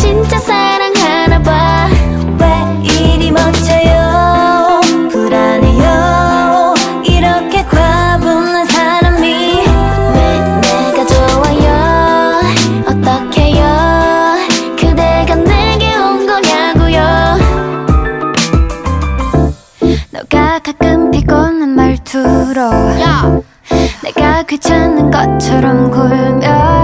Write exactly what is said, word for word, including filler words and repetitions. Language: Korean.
진짜 사랑하나 봐. 왜 이리 멋져요 불안해요 이렇게 과분한 사람이. 왜 내가 좋아요 어떡해요 그대가 내게 온 거냐고요. 너가 가끔 피곤한 말투로 야. 내가 귀찮은 것처럼 굴며